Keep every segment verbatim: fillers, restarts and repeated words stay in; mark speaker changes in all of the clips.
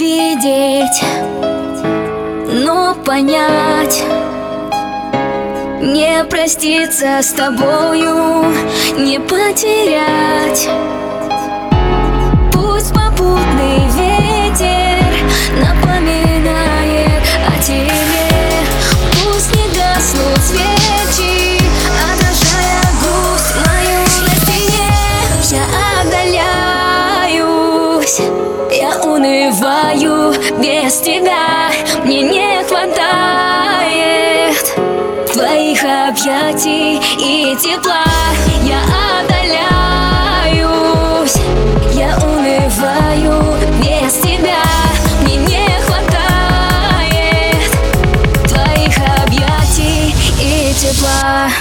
Speaker 1: предвидеть, но понять, не проститься с тобою, не потерять. Пусть попутный ветер напоминает о тебе, пусть не гаснут свечи, отражая грусть мою на стене. Я отдаляюсь, я унываю без тебя, мне не хватает твоих объятий и тепла. Я отдаляюсь, я унываю без тебя, мне не хватает твоих объятий и тепла.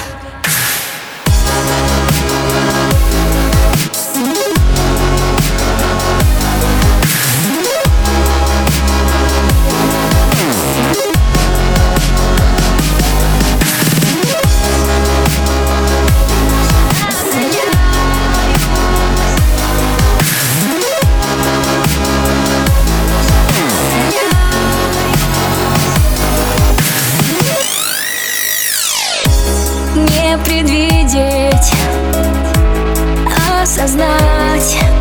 Speaker 1: Не предвидеть, осознать,